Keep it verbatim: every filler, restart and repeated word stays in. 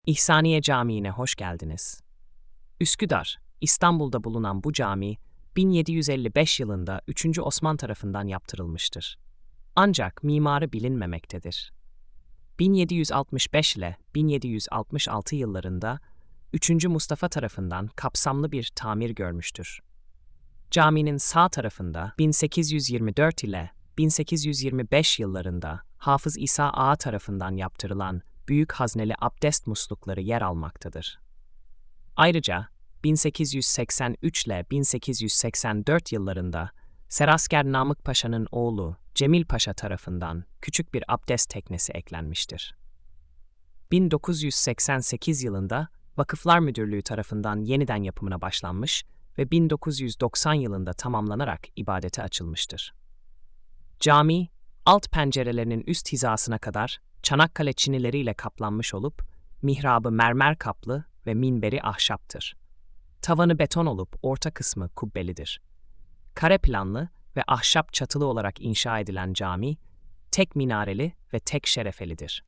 İhsaniye Camii'ne hoş geldiniz. Üsküdar, İstanbul'da bulunan bu cami, bin yedi yüz elli beş yılında üçüncü Osman tarafından yaptırılmıştır. Ancak mimarı bilinmemektedir. bin yedi yüz altmış beş ile bin yedi yüz altmış altı yıllarında üçüncü Mustafa tarafından kapsamlı bir tamir görmüştür. Caminin sağ tarafında bin sekiz yüz yirmi dört ile bin sekiz yüz yirmi beş yıllarında Hafız İsa Ağa tarafından yaptırılan büyük hazneli abdest muslukları yer almaktadır. Ayrıca bin sekiz yüz seksen üç ile bin sekiz yüz seksen dört yıllarında Serasker Namık Paşa'nın oğlu Cemil Paşa tarafından küçük bir abdest teknesi eklenmiştir. bin dokuz yüz seksen sekiz yılında Vakıflar Müdürlüğü tarafından yeniden yapımına başlanmış ve bin dokuz yüz doksan yılında tamamlanarak ibadete açılmıştır. Cami, alt pencerelerinin üst hizasına kadar Çanakkale çinileriyle kaplanmış olup, mihrabı mermer kaplı ve minberi ahşaptır. Tavanı beton olup orta kısmı kubbelidir. Kare planlı ve ahşap çatılı olarak inşa edilen cami, tek minareli ve tek şerefelidir.